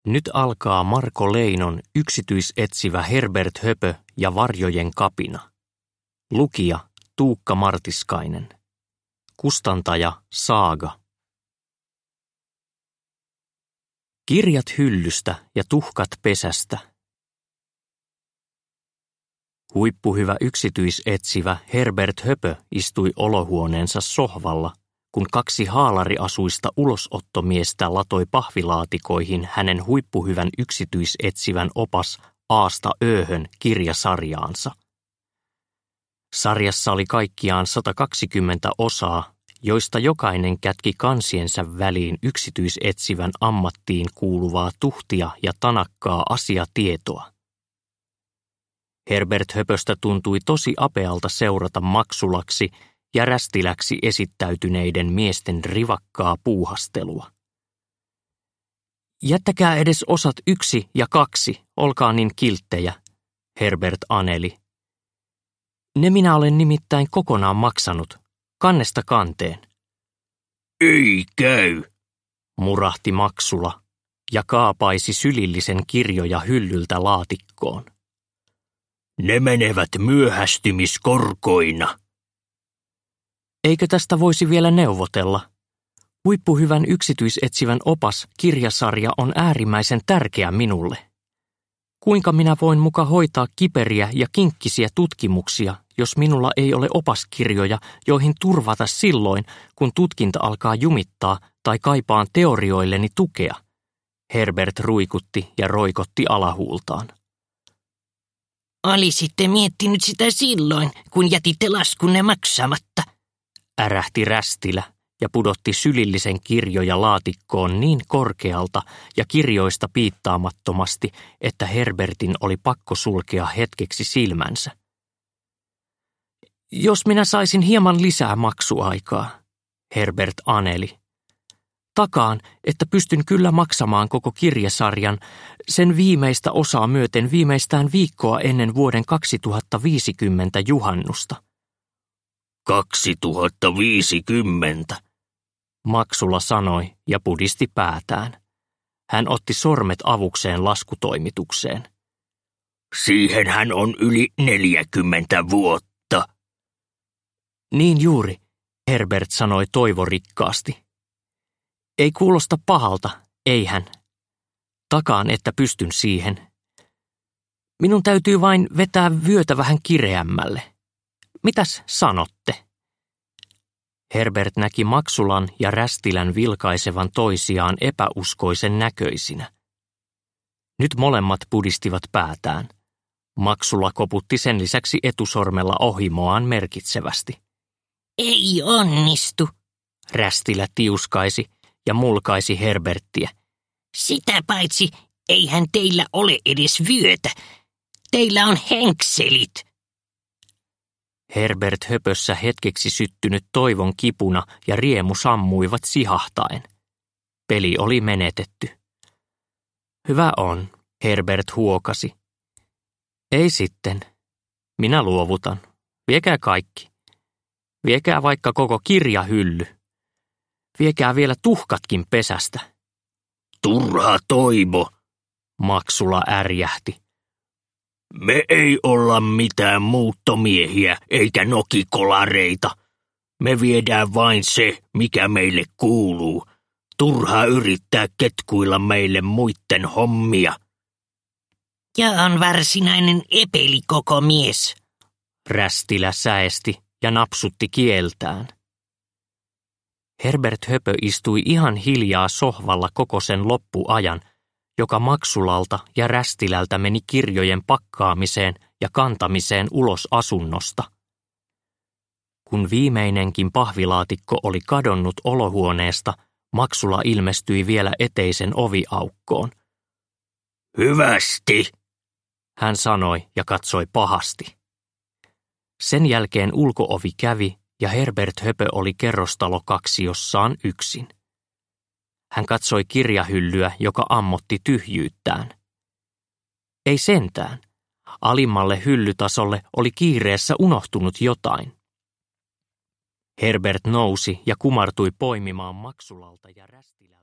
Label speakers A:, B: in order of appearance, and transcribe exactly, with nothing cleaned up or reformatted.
A: Nyt alkaa Marko Leinon yksityisetsivä Herbert Höpö ja varjojen kapina. Lukija Tuukka Martiskainen. Kustantaja Saaga. Kirjat hyllystä ja tuhkat pesästä. Huippuhyvä yksityisetsivä Herbert Höpö istui olohuoneensa sohvalla, kun kaksi haalariasuista ulosottomiestä latoi pahvilaatikoihin hänen huippuhyvän yksityisetsivän opas Aasta Ööhön kirjasarjaansa. Sarjassa oli kaikkiaan sata kaksikymmentä osaa, joista jokainen kätki kansiensa väliin yksityisetsivän ammattiin kuuluvaa tuhtia ja tanakkaa asiatietoa. Herbert Höpöstä tuntui tosi apealta seurata Maksulaksi ja Rästiläksi esittäytyneiden miesten rivakkaa puuhastelua. Jättäkää edes osat yksi ja kaksi, olkaa niin kilttejä, Herbert aneli. Ne minä olen nimittäin kokonaan maksanut, kannesta kanteen.
B: Ei käy,
A: murahti Maksula ja kaapaisi sylillisen kirjoja hyllyltä laatikkoon.
B: Ne menevät myöhästymiskorkoina.
A: Eikö tästä voisi vielä neuvotella? Huippuhyvän yksityisetsivän opas kirjasarja on äärimmäisen tärkeä minulle. Kuinka minä voin muka hoitaa kiperiä ja kinkkisiä tutkimuksia, jos minulla ei ole opaskirjoja, joihin turvata silloin, kun tutkinta alkaa jumittaa tai kaipaan teorioilleni tukea? Herbert ruikutti ja roikotti alahuultaan.
C: Olisitte miettinyt sitä silloin, kun jätitte laskunne maksamatta,
A: ärähti Rästilä ja pudotti sylillisen kirjoja laatikkoon niin korkealta ja kirjoista piittaamattomasti, että Herbertin oli pakko sulkea hetkeksi silmänsä. Jos minä saisin hieman lisää maksuaikaa, Herbert aneli. Takaan, että pystyn kyllä maksamaan koko kirjasarjan, sen viimeistä osaa myöten viimeistään viikkoa ennen vuoden kaksituhattaviisikymmentä juhannusta.
B: kaksituhattaviisikymmentä,
A: Maksula sanoi ja pudisti päätään. Hän otti sormet avukseen laskutoimitukseen.
B: Siihenhän on yli neljäkymmentä vuotta.
A: Niin juuri, Herbert sanoi toivorikkaasti. Ei kuulosta pahalta, eihän. Takaan, että pystyn siihen. Minun täytyy vain vetää vyötä vähän kireämmälle. Mitäs sanotte? Herbert näki Maksulan ja Rästilän vilkaisevan toisiaan epäuskoisen näköisinä. Nyt molemmat pudistivat päätään. Maksula koputti sen lisäksi etusormella ohimoaan merkitsevästi.
C: Ei onnistu,
A: Rästilä tiuskaisi ja mulkaisi Herberttiä.
C: Sitä paitsi eihän teillä ole edes vyötä. Teillä on henkselit.
A: Herbert Höpössä hetkeksi syttynyt toivon kipuna ja riemu sammuivat sihahtaen. Peli oli menetetty. Hyvä on, Herbert huokasi. Ei sitten. Minä luovutan. Viekää kaikki. Viekää vaikka koko kirjahylly. Viekää vielä tuhkatkin pesästä.
B: Turha toivo,
A: Maksula ärjähti.
B: Me ei olla mitään muuttomiehiä eikä nokikolareita. Me viedään vain se, mikä meille kuuluu. Turha yrittää ketkuilla meille muitten hommia.
C: Ja on varsinainen epeli koko mies,
A: Rästilä säesti ja napsutti kieltään. Herbert Höpö istui ihan hiljaa sohvalla koko sen loppuajan, joka Maksulalta ja Rästilältä meni kirjojen pakkaamiseen ja kantamiseen ulos asunnosta. Kun viimeinenkin pahvilaatikko oli kadonnut olohuoneesta, Maksula ilmestyi vielä eteisen oviaukkoon.
B: Hyvästi,
A: hän sanoi ja katsoi pahasti. Sen jälkeen ulkoovi kävi ja Herbert Höpö oli kerrostalo-kaksiossaan yksin. Hän katsoi kirjahyllyä, joka ammotti tyhjyyttään. Ei sentään. Alimmalle hyllytasolle oli kiireessä unohtunut jotain. Herbert nousi ja kumartui poimimaan Maksulalta ja Rästilältä